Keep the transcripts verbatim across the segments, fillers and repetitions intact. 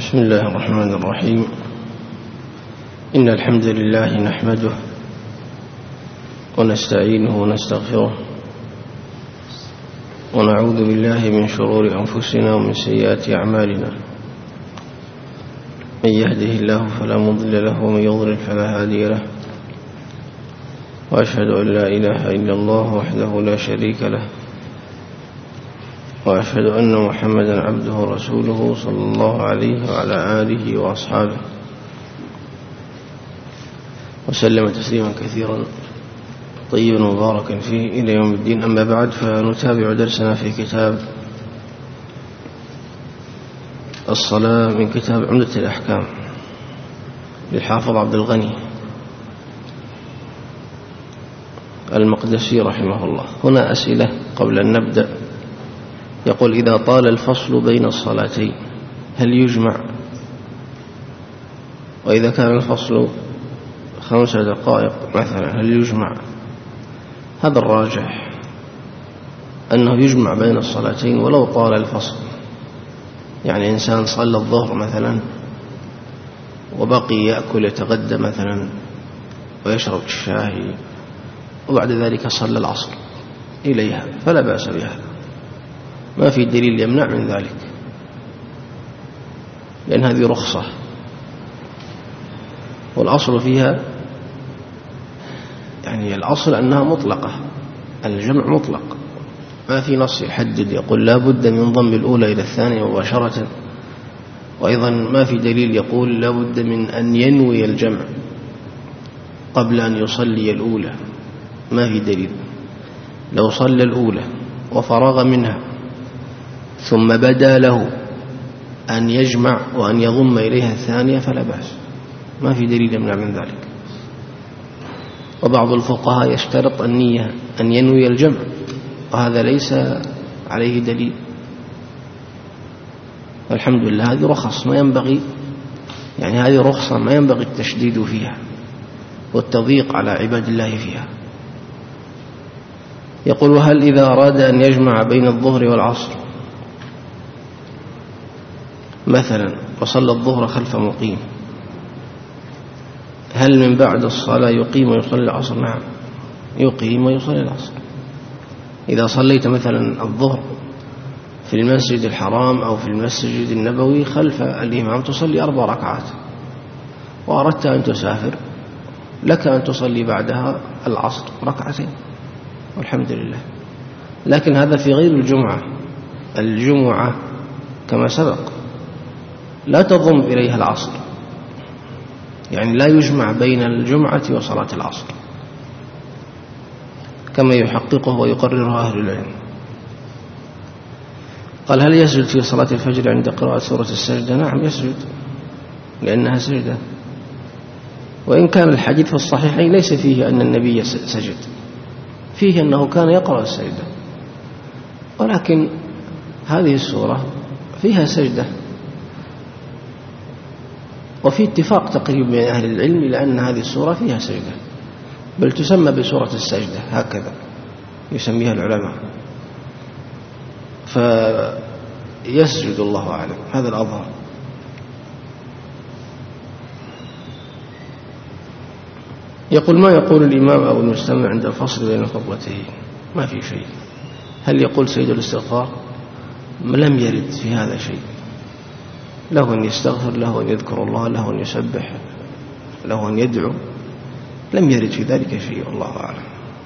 بسم الله الرحمن الرحيم. إن الحمد لله نحمده ونستعينه ونستغفره ونعوذ بالله من شرور أنفسنا ومن سيئات أعمالنا. من يهده الله فلا مضل له ومن يضلل فلا هادي له، وأشهد أن لا إله إلا الله وحده لا شريك له، وأشهد أن محمدا عبده ورسوله صلى الله عليه وعلى آله وأصحابه وسلم تسليما كثيرا طيبا مباركا فيه إلى يوم الدين. أما بعد، فنتابع درسنا في كتاب الصلاة من كتاب عمدة الأحكام للحافظ عبد الغني المقدسي رحمه الله. هنا أسئلة قبل أن نبدأ. يقول: إذا طال الفصل بين الصلاتين هل يجمع؟ وإذا كان الفصل خمس دقائق مثلا هل يجمع؟ هذا الراجح أنه يجمع بين الصلاتين ولو طال الفصل. يعني إنسان صلى الظهر مثلا وبقي يأكل يتغدى مثلا ويشرب الشاي، وبعد ذلك صلى العصر إليها، فلا بأس بهذا، ما في دليل يمنع من ذلك، لأن هذه رخصة، والأصل فيها يعني الأصل أنها مطلقة، الجمع مطلق، ما في نص يحدد يقول لا بد من ضم الأولى إلى الثانية مباشرة. وأيضا ما في دليل يقول لا بد من أن ينوي الجمع قبل أن يصلي الأولى، ما في دليل. لو صلى الأولى وفرغ منها ثم بدا له أن يجمع وأن يضم إليها الثانية فلا بأس، ما في دليل يمنع من ذلك. وبعض الفقهاء يشترط النية أن ينوي الجمع، وهذا ليس عليه دليل. والحمد لله هذه رخص ما ينبغي، يعني هذه رخصة ما ينبغي التشديد فيها والتضييق على عباد الله فيها. يقول: هل إذا أراد أن يجمع بين الظهر والعصر مثلا وصلى الظهر خلف مقيم، هل من بعد الصلاة يقيم ويصلي العصر؟ نعم، يقيم ويصلي العصر. إذا صليت مثلا الظهر في المسجد الحرام أو في المسجد النبوي خلف الإمام تصلي أربع ركعات، وأردت أن تسافر لك أن تصلي بعدها العصر ركعتين والحمد لله. لكن هذا في غير الجمعة. الجمعة كما سبق لا تضم إليها العصر، يعني لا يجمع بين الجمعة وصلاة العصر كما يحققه ويقرره أهل العلم. قال: هل يسجد في صلاة الفجر عند قراءة سورة السجدة؟ نعم يسجد، لأنها سجدة، وإن كان الحديث في الصحيحين ليس فيه أن النبي سجد، فيه أنه كان يقرأ السجدة، ولكن هذه السورة فيها سجدة، وفي اتفاق تقريبا بين أهل العلم لأن هذه السورة فيها سجدة، بل تسمى بسورة السجدة، هكذا يسميها العلماء. فيسجد، الله أعلم، هذا الأظهر. يقول: ما يقول الإمام أو المستمع عند الفصل بين خطبتين؟ ما في شيء. هل يقول سيد الاستغفار؟ لم يرد في هذا شيء. له أن يستغفر، له أن يذكر الله، له أن يسبح، له أن يدعو، لم يرد في ذلك شيء، الله أعلم.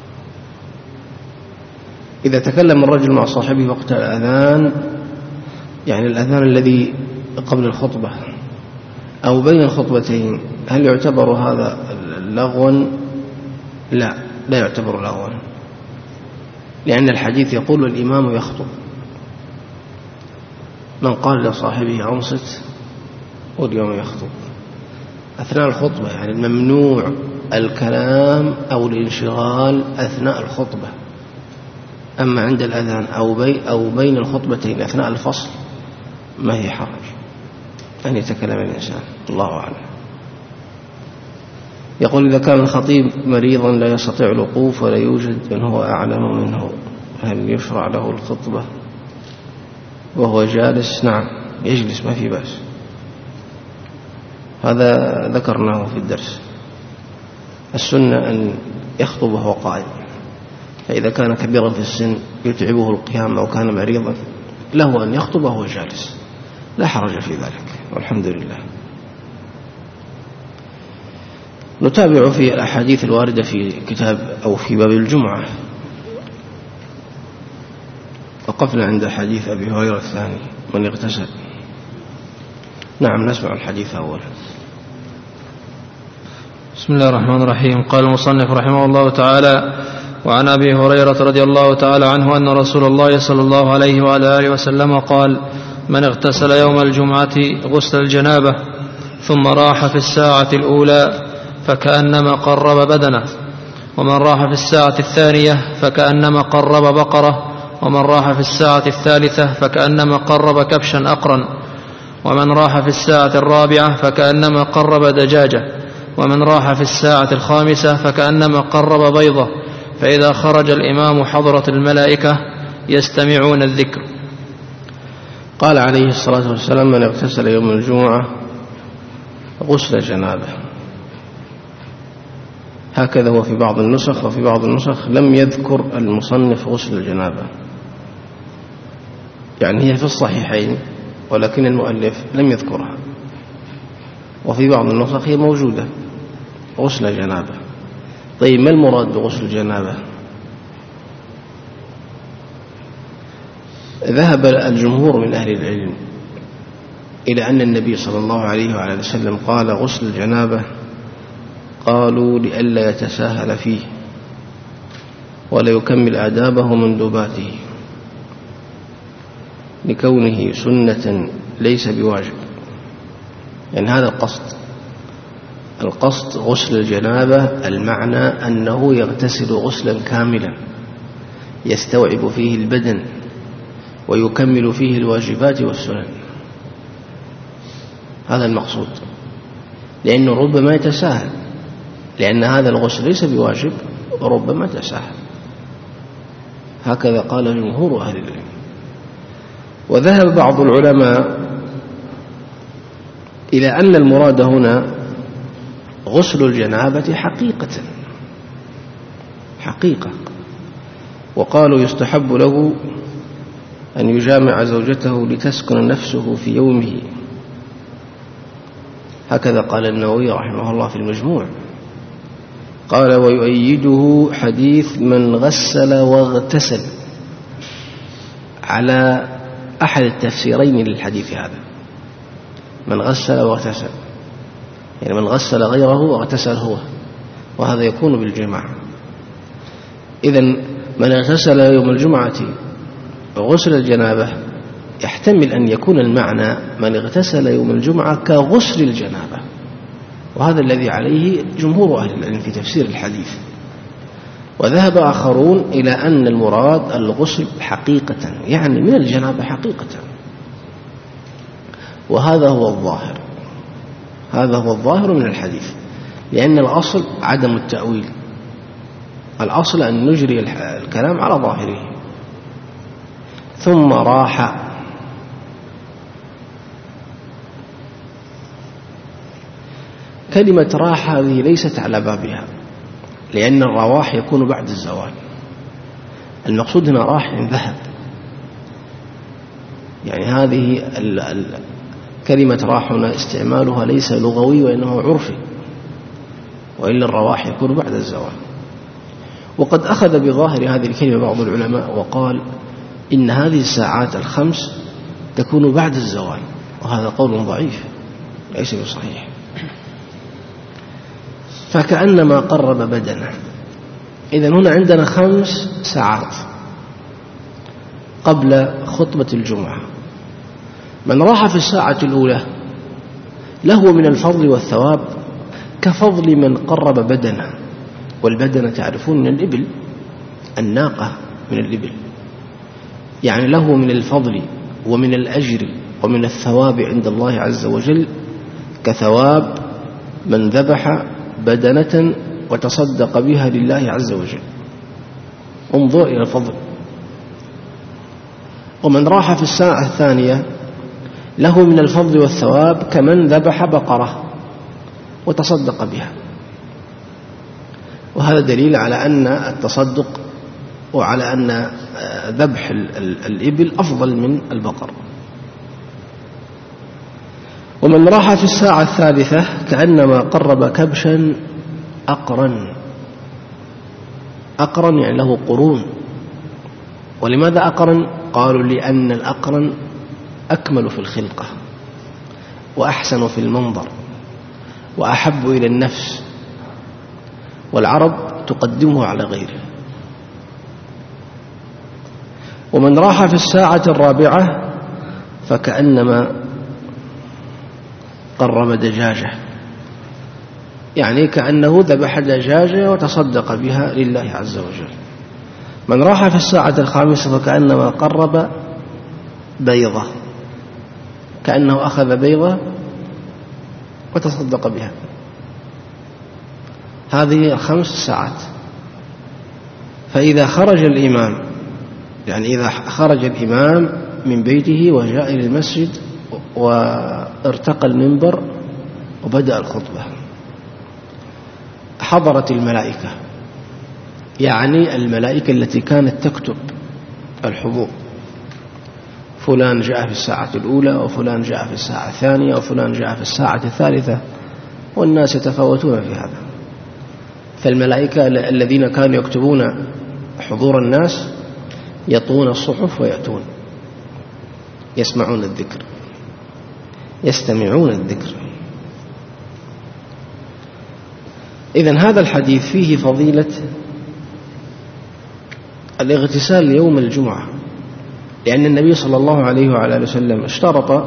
إذا تكلم الرجل مع صاحبه وقت الأذان، يعني الأذان الذي قبل الخطبة أو بين الخطبتين، هل يعتبر هذا لغوا؟ لا، لا يعتبر لغوا، لأن الحديث يقول الإمام يخطب. من قال لصاحبه أنصت واليوم يخطب أثناء الخطبة، يعني ممنوع الكلام أو الانشغال أثناء الخطبة. أما عند الأذان أو, بي أو بين الخطبتين أثناء الفصل ما هي حرج أن يتكلم الإنسان، الله أعلم. يقول: إذا كان الخطيب مريضا لا يستطيع الوقوف ولا يوجد من هو أعلم منه، هل يشرع له الخطبة وهو جالس؟ نعم يجلس، ما في بأس، هذا ذكرناه في الدرس. السنة أن يخطب وهو قائم، فإذا كان كبيرا في السن يتعبه القيام أو كان مريضا له أن يخطب وهو جالس، لا حرج في ذلك، والحمد لله. نتابع في الأحاديث الواردة في كتاب أو في باب الجمعة. وقفنا عند حديث أبي هريرة الثاني من اغتسل. نعم، نسمع الحديث أولا. بسم الله الرحمن الرحيم. قال المصنف رحمه الله تعالى: وعن أبي هريرة رضي الله تعالى عنه أن رسول الله صلى الله عليه وعلى آله وسلم قال: من اغتسل يوم الجمعة غسل الجنابة ثم راح في الساعة الأولى فكأنما قرب بدنه، ومن راح في الساعة الثانية فكأنما قرب بقرة، ومن راح في الساعة الثالثة فكأنما قرب كبشا أقرا، ومن راح في الساعة الرابعة فكأنما قرب دجاجة، ومن راح في الساعة الخامسة فكأنما قرب بيضة، فإذا خرج الإمام حضرت الملائكة يستمعون الذكر. قال عليه الصلاة والسلام: من اغتسل يوم الجمعة غسل جنابه. هكذا هو في بعض النسخ، وفي بعض النسخ لم يذكر المصنف غسل الجنابة، يعني هي في الصحيحين ولكن المؤلف لم يذكرها. وفي بعض النسخ هي موجودة غسل الجنابة. طيب، ما المراد بغسل الجنابة؟ ذهب الجمهور من أهل العلم إلى أن النبي صلى الله عليه وعلى وسلم قال غسل الجنابة، قالوا لئلا يتساهل فيه ولا يكمل آدابه ومندوباته، لكونه سنة ليس بواجب. يعني هذا القصد القصد غسل الجنابة، المعنى أنه يغتسل غسلا كاملا يستوعب فيه البدن ويكمل فيه الواجبات والسنن. هذا المقصود، لأنه ربما يتساهل، لأن هذا الغسل ليس بواجب وربما تساهل. هكذا قال جمهور أهل العلم. وذهب بعض العلماء إلى أن المراد هنا غسل الجنابة حقيقة حقيقة وقالوا يستحب له أن يجامع زوجته لتسكن نفسه في يومه. هكذا قال النووي رحمه الله في المجموع. قال: ويؤيده حديث من غسل واغتسل، على أحد التفسيرين للحديث هذا، من غسل واغتسل، يعني من غسل غيره واغتسل هو، وهذا يكون بالجماع. إذن من اغتسل يوم الجمعة غسل الجنابة يحتمل أن يكون المعنى من اغتسل يوم الجمعة كغسل الجنابة، وهذا الذي عليه جمهور أهل العلم في تفسير الحديث. وذهب آخرون إلى أن المراد الغسل حقيقة، يعني من الجنابة حقيقة، وهذا هو الظاهر هذا هو الظاهر من الحديث، لأن الأصل عدم التأويل، الأصل أن نجري الكلام على ظاهره. ثم راح، كلمة راح هذه ليست على بابها، لأن الرواح يكون بعد الزوال. المقصود هنا راح يعني ذهب، يعني هذه ال ال كلمة راح هنا استعمالها ليس لغوي وإنما عرفي، وإلا الرواح يكون بعد الزوال. وقد أخذ بظاهر هذه الكلمة بعض العلماء وقال إن هذه الساعات الخمس تكون بعد الزوال، وهذا قول ضعيف ليس بصحيح. فكأنما قرب بدنه. إذن هنا عندنا خمس ساعات قبل خطبة الجمعة. من راح في الساعة الأولى له من الفضل والثواب كفضل من قرب بدنه، والبدنة تعرفون من الإبل، الناقة من الإبل، يعني له من الفضل ومن الأجر ومن الثواب عند الله عز وجل كثواب من ذبح بدنة وتصدق بها لله عز وجل. انظر إلى الفضل. ومن راح في الساعة الثانية له من الفضل والثواب كمن ذبح بقرة وتصدق بها. وهذا دليل على أن التصدق وعلى أن ذبح الإبل أفضل من البقر. ومن راح في الساعة الثالثة كأنما قرب كبشا أقرا. أقرن يعني له قرون. ولماذا أقرن؟ قالوا لأن الأقرن أكمل في الخلقة وأحسن في المنظر وأحب إلى النفس، والعرب تقدمه على غيره. ومن راح في الساعة الرابعة فكأنما قرب دجاجة، يعني كأنه ذبح دجاجة وتصدق بها لله عز وجل. من راح في الساعة الخامسة فكأنما قرب بيضة، كأنه أخذ بيضة وتصدق بها. هذه الخمس ساعات. فإذا خرج الإمام، يعني إذا خرج الإمام من بيته وجاء إلى المسجد وارتقى المنبر وبدأ الخطبة، حضرت الملائكة، يعني الملائكة التي كانت تكتب الحضور، فلان جاء في الساعة الأولى وفلان جاء في الساعة الثانية وفلان جاء في الساعة الثالثة، والناس يتفاوتون في هذا. فالملائكة الذين كانوا يكتبون حضور الناس يطون الصحف ويأتون يسمعون الذكر، يستمعون الذكر. إذن هذا الحديث فيه فضيلة الاغتسال يوم الجمعة، لأن النبي صلى الله عليه وعلى آله وسلم اشترط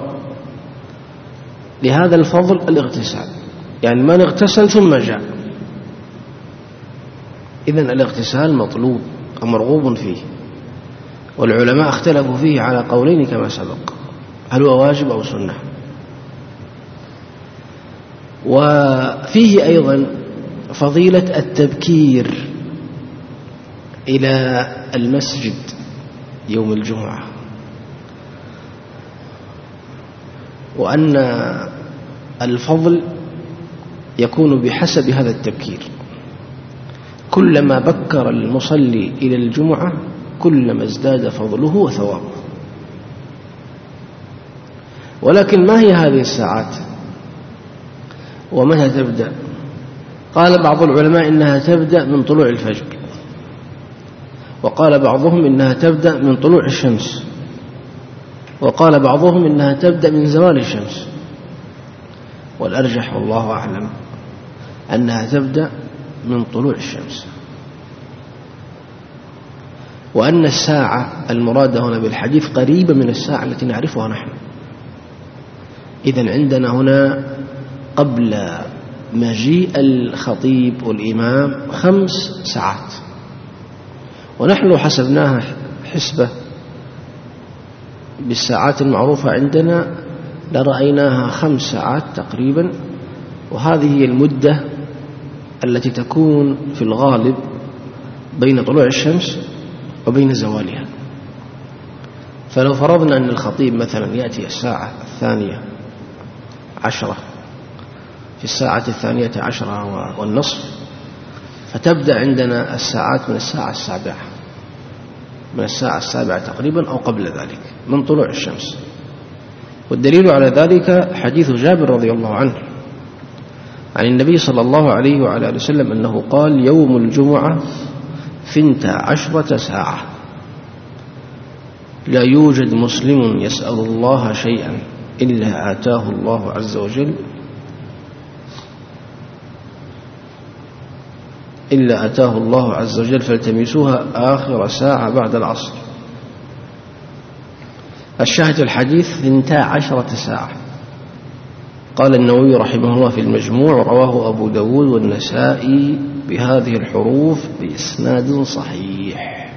لهذا الفضل الاغتسال، يعني من اغتسل ثم جاء. إذن الاغتسال مطلوب ومرغوب فيه، والعلماء اختلفوا فيه على قولين كما سبق، هل هو واجب أو سنة. وفيه أيضا فضيلة التبكير إلى المسجد يوم الجمعة، وأن الفضل يكون بحسب هذا التبكير. كلما بكر المصلي إلى الجمعة كلما ازداد فضله وثوابه. ولكن ما هي هذه الساعات ومتى تبدأ؟ قال بعض العلماء إنها تبدأ من طلوع الفجر، وقال بعضهم إنها تبدأ من طلوع الشمس، وقال بعضهم إنها تبدأ من زوال الشمس. والأرجح والله أعلم أنها تبدأ من طلوع الشمس، وأن الساعة المرادة هنا بالحديث قريبة من الساعة التي نعرفها نحن. إذن عندنا هنا قبل مجيء الخطيب والإمام خمس ساعات، ونحن لو حسبناها حسبة بالساعات المعروفة عندنا لرأيناها خمس ساعات تقريبا، وهذه هي المدة التي تكون في الغالب بين طلوع الشمس وبين زوالها. فلو فرضنا أن الخطيب مثلا يأتي الساعة الثانية عشرة، في الساعة الثانية عشرة والنصف، فتبدأ عندنا الساعات من الساعة السابعة، من الساعة السابعة تقريبا أو قبل ذلك من طلوع الشمس. والدليل على ذلك حديث جابر رضي الله عنه عن النبي صلى الله عليه وعلى آله وسلم أنه قال: يوم الجمعة ثنتا عشرة ساعة، لا يوجد مسلم يسأل الله شيئا إلا آتاه الله عز وجل إلا آتاه الله عز وجل فالتمسوها آخر ساعة بعد العصر. الشاهد الحديث ثنتا عشرة ساعة. قال النووي رحمه الله في المجموع: رواه أبو داود والنسائي بهذه الحروف بإسناد صحيح.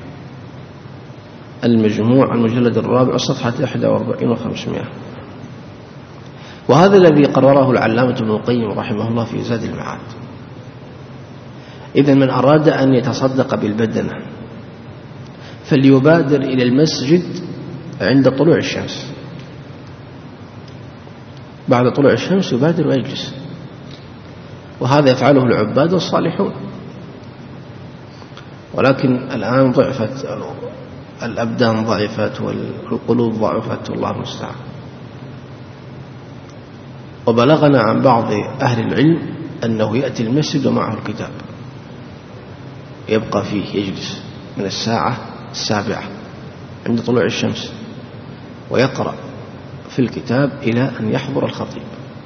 المجموع المجلد الرابع صفحة إحدى وأربعين وخمسمائة. وهذا الذي قرره العلامة ابن القيم رحمه الله في زاد المعاد. إذن من أراد أن يتصدق بالبدنة فليبادر إلى المسجد عند طلوع الشمس، بعد طلوع الشمس يبادر ويجلس، وهذا يفعله العباد الصالحون. ولكن الآن ضعفت الأبدان، ضعفت والقلوب ضعفت، والله المستعان. وبلغنا عن بعض أهل العلم أنه يأتي المسجد ومعه الكتاب، يبقى فيه يجلس من الساعة السابعة عند طلوع الشمس ويقرأ في الكتاب إلى أن يحضر الخطيب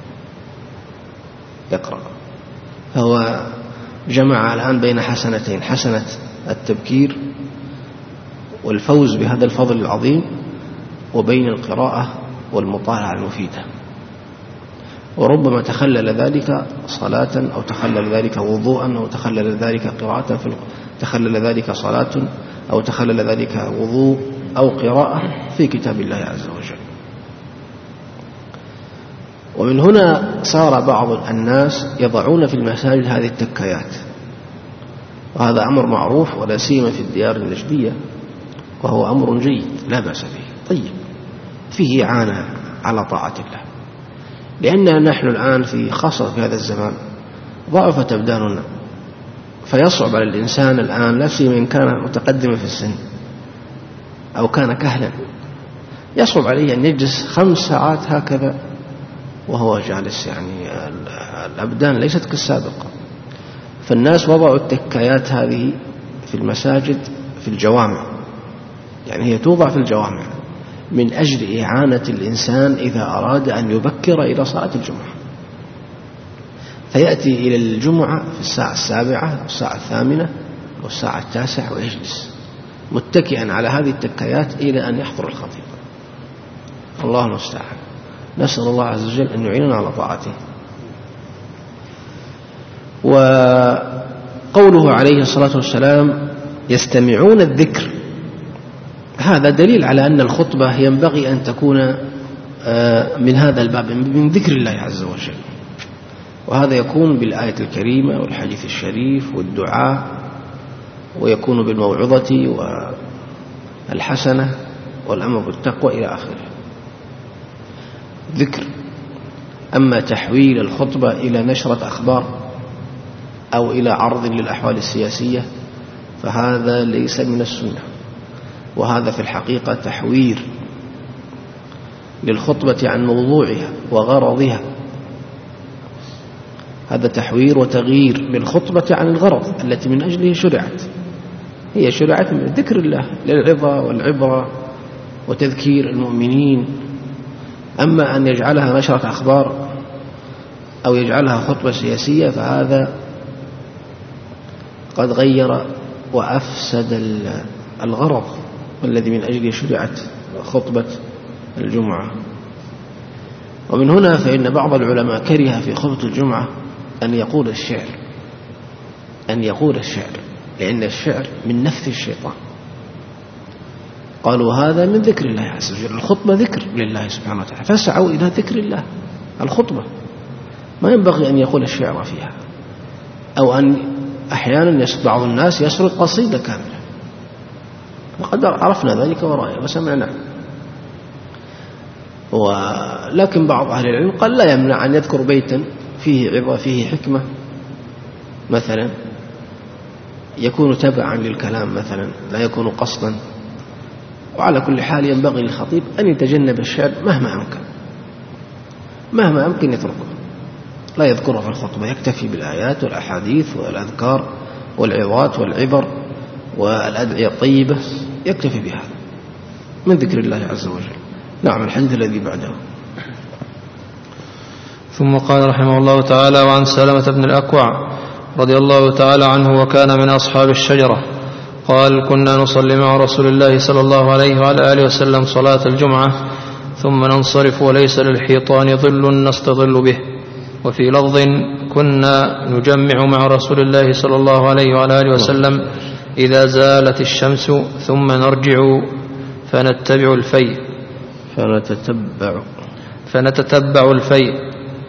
يقرأ. فهو جمع الآن بين حسنتين: حسنة التبكير والفوز بهذا الفضل العظيم، وبين القراءة والمطالعة المفيدة. وربما تخلل ذلك صلاة، أو تخلل ذلك وضوءا، أو تخلل ذلك قراءة في تخلل ذلك صلاة، أو تخلل ذلك وضوء أو قراءة في كتاب الله عز وجل. ومن هنا صار بعض الناس يضعون في المساجد هذه التكايات، وهذا أمر معروف ولا سيما في الديار النجدية، وهو أمر جيد لا بأس به طيب، فيه إعانة على طاعة الله. لأننا نحن الآن في خاصة في هذا الزمان ضعفت أبداننا، فيصعب على الإنسان الآن، لا سيما إن كان متقدما في السن أو كان كهلا، يصعب عليه أن يجلس خمس ساعات هكذا وهو جالس. يعني الأبدان ليست كالسابق. فالناس وضعوا التكايات هذه في المساجد في الجوامع، يعني هي توضع في الجوامع من أجل إعانة الإنسان إذا أراد أن يبكر إلى صلاة الجمعة، فيأتي إلى الجمعة في الساعة السابعة أو الساعة الثامنة أو الساعة التاسعة ويجلس متكئا على هذه التكايات إلى أن يحضر الخطيب. الله المستعان. نسأل الله عز وجل أن يعيننا على طاعته. وقوله عليه الصلاة والسلام يستمعون الذكر، هذا دليل على أن الخطبة ينبغي أن تكون من هذا الباب، من ذكر الله عز وجل. وهذا يكون بالآية الكريمة والحديث الشريف والدعاء، ويكون بالموعظة والحسنة والأمر بالتقوى إلى آخره. ذكر. أما تحويل الخطبة إلى نشرة أخبار أو إلى عرض للأحوال السياسية فهذا ليس من السنة، وهذا في الحقيقة تحوير للخطبة عن موضوعها وغرضها. هذا تحوير وتغيير للخطبة عن الغرض التي من أجله شرعت. هي شرعت من ذكر الله للعظة والعبرة وتذكير المؤمنين. أما أن يجعلها نشرة أخبار أو يجعلها خطبة سياسية فهذا قد غير وأفسد الغرض الذي من أجله شرعت خطبة الجمعة. ومن هنا فإن بعض العلماء كره في خطبة الجمعة أن يقول الشعر أن يقول الشعر لأن الشعر من نفث الشيطان. قالوا هذا من ذكر الله عز وجل، الخطبة ذكر لله سبحانه وتعالى، فاسعوا إلى ذكر الله. الخطبة ما ينبغي أن يقول الشعر فيها، أو أن أحيانا بعض الناس يسرد قصيدة كاملة، وقد عرفنا ذلك ورأيه وسمعناه. ولكن بعض أهل العلم قال لا يمنع أن يذكر بيتا فيه عظة فيه حكمة مثلا، يكون تبعا للكلام مثلا، لا يكون قصدا. وعلى كل حال ينبغي للخطيب أن يتجنب الشعر مهما أمكن، مهما أمكن يتركه، لا يذكره في الخطبة، يكتفي بالآيات والأحاديث والأذكار والعظات والعبر والأدعية الطيبة، يكتفي بهذا من ذكر الله عز وجل. نعم. الحديث الذي بعده. ثم قال رحمه الله تعالى: وعن سلمة بن الأكوع رضي الله تعالى عنه وكان من أصحاب الشجرة قال: كنا نصلي مع رسول الله صلى الله عليه وعلى آله وسلم صلاة الجمعة ثم ننصرف وليس للحيطان ظل نستظل به. وفي لفظ: كنا نجمع مع رسول الله صلى الله عليه وعلى آله وسلم إذا زالت الشمس ثم نرجع فنتبع الفيء فنتتبع فنتتبع الفيء.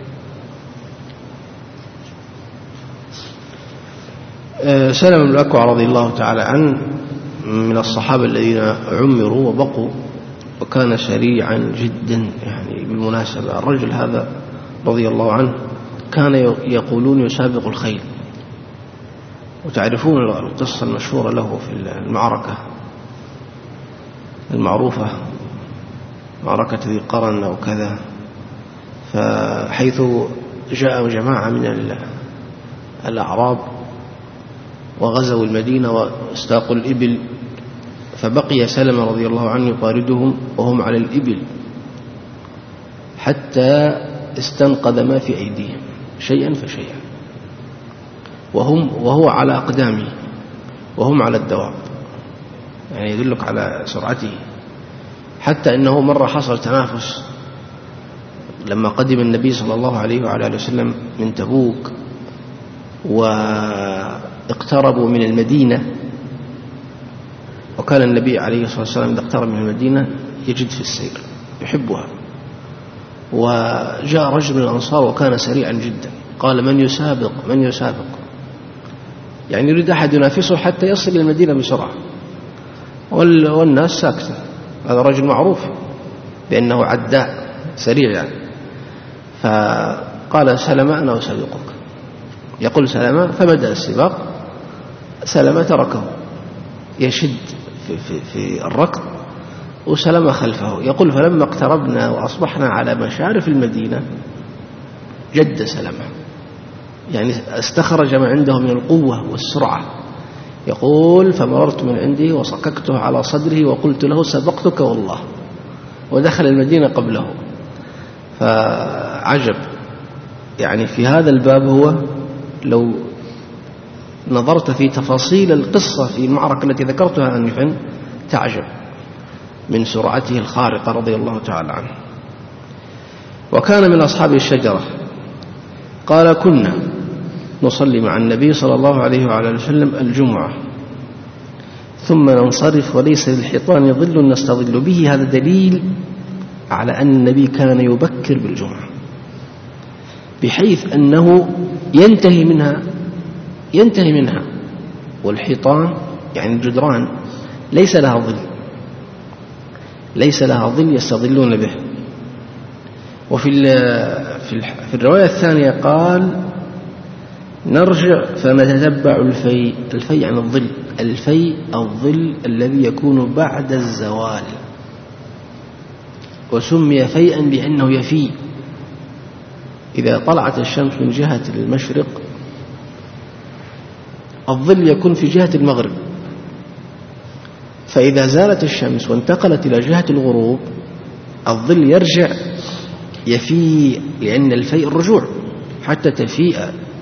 سلمة بن الأكوع رضي الله تعالى عنه من الصحابة الذين عمروا وبقوا، وكان سريعا جدا. يعني بالمناسبة الرجل هذا رضي الله عنه فكان يقولون يسابق الخيل. وتعرفون القصة المشهورة له في المعركة المعروفة، معركة ذي قرن أو كذا، فحيث جاء جماعة من الأعراب وغزوا المدينة واستاقوا الإبل، فبقي سلمة رضي الله عنه يطاردهم وهم على الإبل حتى استنقذ ما في أيديهم شيئا فشيئا، وهم وهو على أقدامه وهم على الدواب، يعني يدلك على سرعته. حتى إنه مرة حصل تنافس لما قدم النبي صلى الله عليه وعلى آله وسلم من تبوك واقتربوا من المدينة، وكان النبي عليه الصلاة والسلام إذا اقترب من المدينة يجد في السير يحبها، وجاء رجل من الأنصار وكان سريعا جدا، قال من يسابق من يسابق، يعني يريد أحد ينافسه حتى يصل إلى المدينة بسرعة، والناس ساكتة. هذا رجل معروف بأنه عداء سريع يعني. فقال سلمة أنا أسابقك، يقول سلمة فبدأ السباق. سلمة تركه يشد في, في, في الركض وسلمة خلفه. يقول فلما اقتربنا وأصبحنا على مشارف المدينة جد سلمة، يعني استخرج ما عنده من القوة والسرعة. يقول فمررت من عنده وصككته على صدره وقلت له سبقتك والله، ودخل المدينة قبله. فعجب يعني في هذا الباب، هو لو نظرت في تفاصيل القصة في المعركة التي ذكرتها آنفا تعجب من سرعته الخارقة رضي الله تعالى عنه. وكان من أصحاب الشجرة قال كنا نصلي مع النبي صلى الله عليه وعلى آله وسلم الجمعة ثم ننصرف وليس للحيطان ظل نستظل به. هذا دليل على أن النبي كان يبكر بالجمعة بحيث أنه ينتهي منها ينتهي منها والحيطان يعني الجدران ليس لها ظل ليس لها ظل يستظلون به. وفي في الرواية الثانية قال نرجع فنتتبع الفيء. الفيء عن الظل، الفيء الظل الذي يكون بعد الزوال، وسمي فيئا بأنه يفي. إذا طلعت الشمس من جهة المشرق الظل يكون في جهة المغرب، فإذا زالت الشمس وانتقلت إلى جهة الغروب الظل يرجع يفيء، لأن الفيء الرجوع حتى تفيء،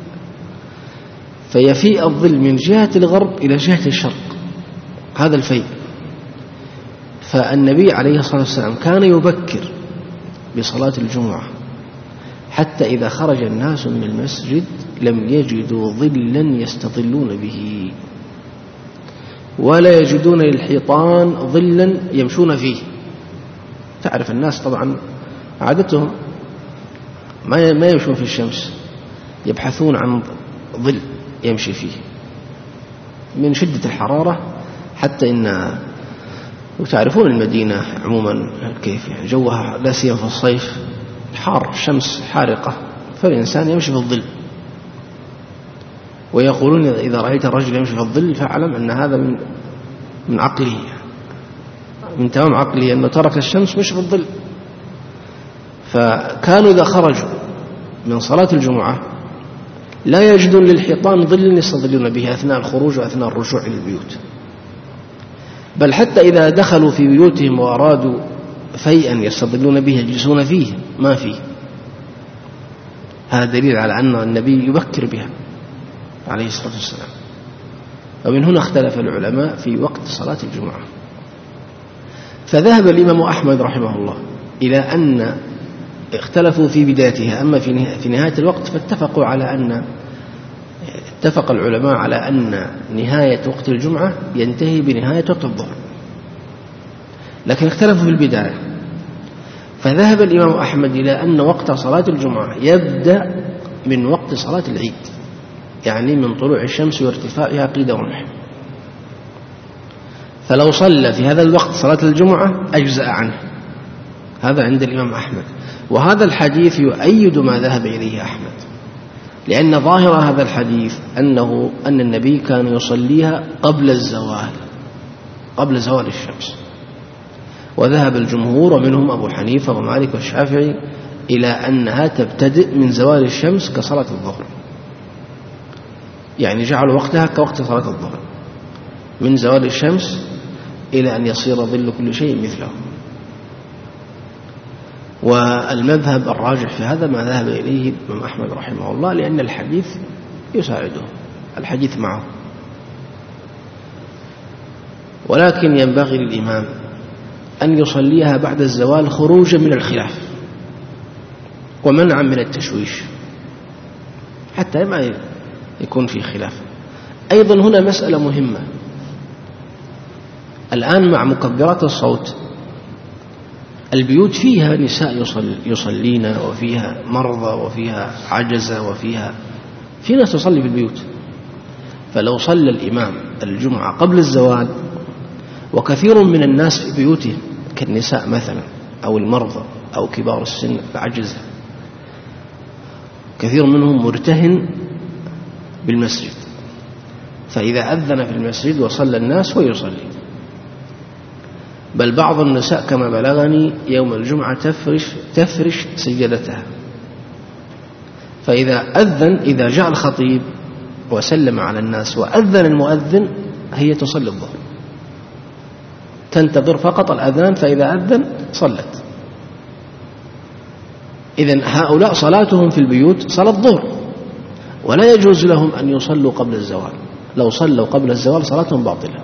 فيفيء الظل من جهة الغرب إلى جهة الشرق، هذا الفيء. فالنبي عليه الصلاة والسلام كان يبكر بصلاة الجمعة حتى إذا خرج الناس من المسجد لم يجدوا ظلا يستظلون به ولا يجدون للحيطان ظلا يمشون فيه. تعرف الناس طبعا عادتهم ما يمشون في الشمس، يبحثون عن ظل يمشي فيه من شدة الحرارة. حتى إن وتعرفون المدينة عموما كيف يعني جوها لا سيما في الصيف حار، الشمس حارقة، فالإنسان يمشي في الظل. ويقولون إذا رأيت الرجل يمشي في الظل فاعلم أن هذا من من عقله، من تمام عقله أنه ترك الشمس مش في الظل. فكانوا إذا خرجوا من صلاة الجمعة لا يجدون للحيطان ظل يستظلون به أثناء الخروج وأثناء الرجوع إلى البيوت، بل حتى إذا دخلوا في بيوتهم وأرادوا فيئا يستظلون به يجلسون فيه ما فيه. هذا دليل على أن النبي يبكر بها عليه الصلاة والسلام. ومن هنا اختلف العلماء في وقت صلاة الجمعة. فذهب الإمام أحمد رحمه الله إلى أن اختلفوا في بدايتها، أما في نهاية الوقت فاتفقوا على أن اتفق العلماء على أن نهاية وقت الجمعة ينتهي بنهاية وقت الظهر، لكن اختلفوا في البداية. فذهب الإمام أحمد إلى أن وقت صلاة الجمعة يبدأ من وقت صلاة العيد، يعني من طلوع الشمس وارتفاعها قيد رمح. فلو صلى في هذا الوقت صلاة الجمعة أجزأ عنه، هذا عند الإمام أحمد. وهذا الحديث يؤيد ما ذهب إليه أحمد، لأن ظاهر هذا الحديث أنه أن النبي كان يصليها قبل الزوال، قبل زوال الشمس. وذهب الجمهور ومنهم أبو حنيفة ومالك والشافعي إلى أنها تبتدئ من زوال الشمس كصلاة الظهر، يعني جعلوا وقتها كوقت صلاة الظهر، من زوال الشمس إلى أن يصير ظل كل شيء مثله. والمذهب الراجح في هذا ما ذهب إليه الإمام أحمد رحمه الله، لأن الحديث يساعده، الحديث معه. ولكن ينبغي للإمام أن يصليها بعد الزوال خروجا من الخلاف ومنعا من التشويش حتى ما يكون في خلاف. أيضا هنا مسألة مهمة الآن مع مكبرات الصوت، البيوت فيها نساء يصل يصلين، وفيها مرضى، وفيها عجزة، وفيها في ناس تصلي في البيوت. فلو صلى الإمام الجمعة قبل الزوال وكثير من الناس في بيوتهم كالنساء مثلا أو المرضى أو كبار السن العجزة، كثير منهم مرتهن بالمسجد، فإذا أذن في المسجد وصلى الناس ويصلي. بل بعض النساء كما بلغني يوم الجمعة تفرش, تفرش سجدتها، فإذا أذن إذا جاء الخطيب وسلم على الناس وأذن المؤذن هي تصلي الظهر، تنتظر فقط الأذان، فإذا أذن صلت. إذن هؤلاء صلاتهم في البيوت صلاة الظهر، ولا يجوز لهم أن يصلوا قبل الزوال. لو صلوا قبل الزوال صلاتهم باطلة،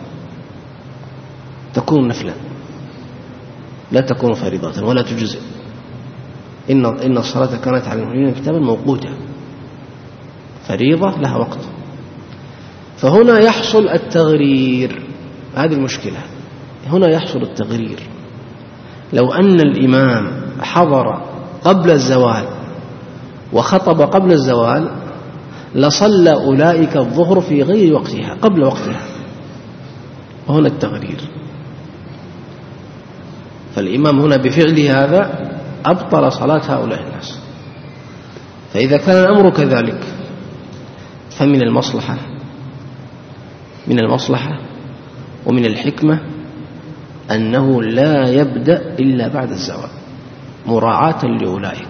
تكون نفلا لا تكون فريضة ولا تجزئ. إن إن الصلاة كانت على المؤمنين كتابا موقوتا، فريضة لها وقت. فهنا يحصل التغرير، هذه المشكلة، هنا يحصل التغرير. لو أن الإمام حضر قبل الزوال وخطب قبل الزوال لصلى أولئك الظهر في غير وقتها قبل وقتها، وهنا التغرير. فالإمام هنا بفعله هذا أبطل صلاة هؤلاء الناس. فإذا كان الأمر كذلك فمن المصلحة من المصلحة ومن الحكمة أنه لا يبدأ إلا بعد الزوال، مراعاة لأولئك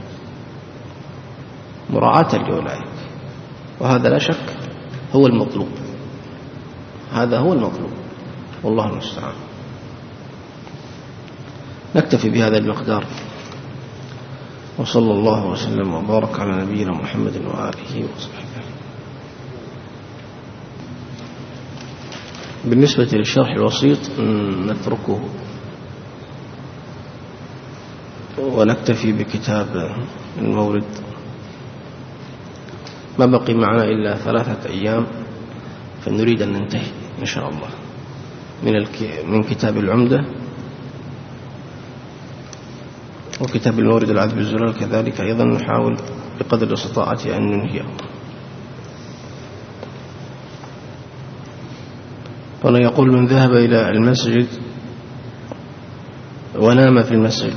مراعاة لأولئك وهذا لا شك هو المطلوب، هذا هو المطلوب، والله المستعان. نكتفي بهذا المقدار، وصلى الله وسلم وبارك على نبينا محمد وآله وصحبه. بالنسبة للشرح الوسيط نتركه ونكتفي بكتاب المورد. ما بقي معنا إلا ثلاثة أيام فنريد أن ننتهي إن شاء الله من من كتاب العمدة وكتاب المورد العذب الزلال كذلك. أيضا نحاول بقدر الاستطاعة أن ننهيه. هنا يقول: من ذهب إلى المسجد ونام في المسجد،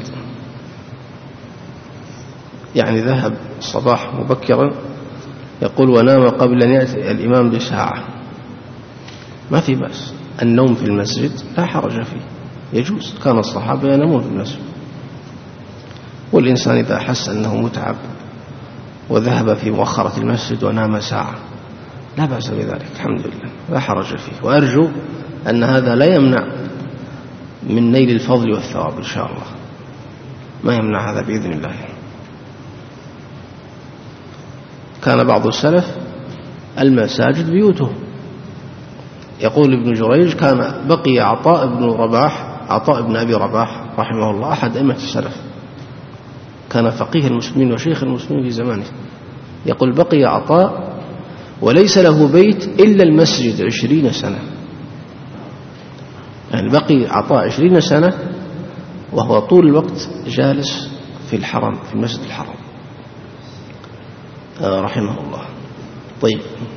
يعني ذهب الصباح مبكرا، يقول ونام قبل أن يأتي الإمام بساعة، ما في بأس. النوم في المسجد لا حرج فيه، يجوز، كان الصحابة ينامون في المسجد. والإنسان إذا أحس أنه متعب وذهب في مؤخرة المسجد ونام ساعة لا بأس بذلك، الحمد لله، لا حرج فيه. وأرجو أن هذا لا يمنع من نيل الفضل والثواب إن شاء الله، ما يمنع هذا بإذن الله. كان بعض السلف المساجد بيوته. يقول ابن جريج: كان بقي عطاء بن رباح عطاء بن أبي رباح رحمه الله، أحد أئمة السلف، كان فقيه المسلمين وشيخ المسلمين في زمانه. يقول: بقي عطاء وليس له بيت إلا المسجد عشرين سنة، يعني بقي عطاء عشرين سنة وهو طول الوقت جالس في الحرم، في المسجد الحرام رحمه الله. طيب.